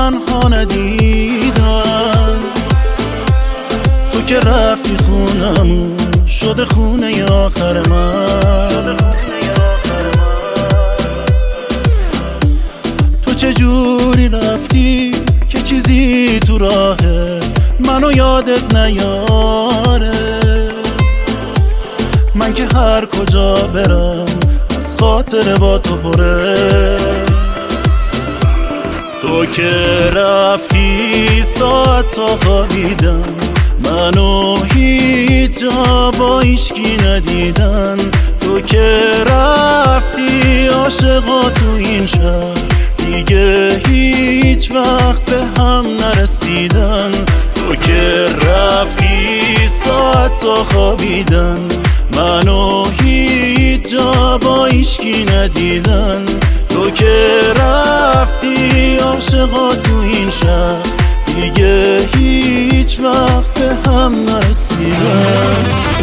تنها ندیدم. تو که رفتی خونمون شده خونه آخر من. تو چجوری رفتی که چیزی تو راهه منو یادت نیاره. من که هر کجا برم از خاطر با تو پره. تو که رفتی ساعت تا خوابیدم، منو هیچ جا با هیچکی ندیدن. تو که رفتی عاشقا تو این شهر دیگه هیچ وقت به هم نرسیدن. تو که رفتی ساعت تا خوابیدن، منو هیچ جا با هیچکی ندیدن. تو که رفتی عاشقا تو این شهر دیگه هیچ وقت به هم نرسیدن.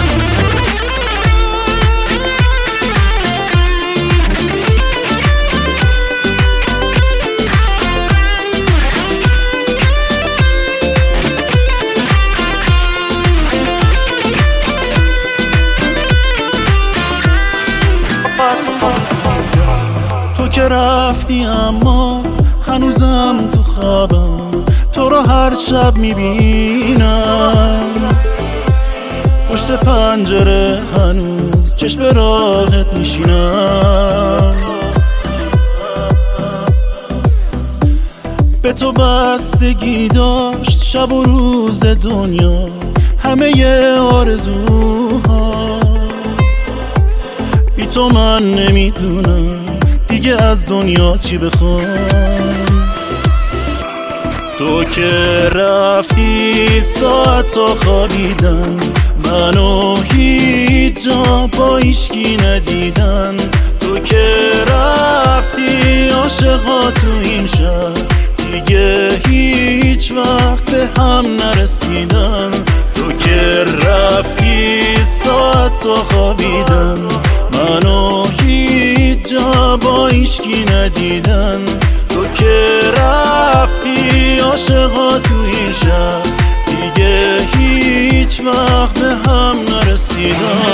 تو که رفتی اما هنوزم تو خوابم تو رو هر شب میبینم. پشت پنجره هنوز چشم راهت میشینم. به تو بستگی داشت شب و روز دنیا، همه آرزوها. بی تو من نمیدونم دیگه از دنیا چی بخوام. تو که رفتی ساعت تا خوابیدن، منو هیچ جا با هیچکی ندیدن. تو که رفتی عاشقا تو این شهر دیگه هیچ وقت به هم نرسیدن. تو که رفتی ساعت تا خوابیدن، منو هیچ جا با هیچکی ندیدن. تو که رفتی عاشقا تو این شهر دیگه هیچ وقت به هم نرسیدن.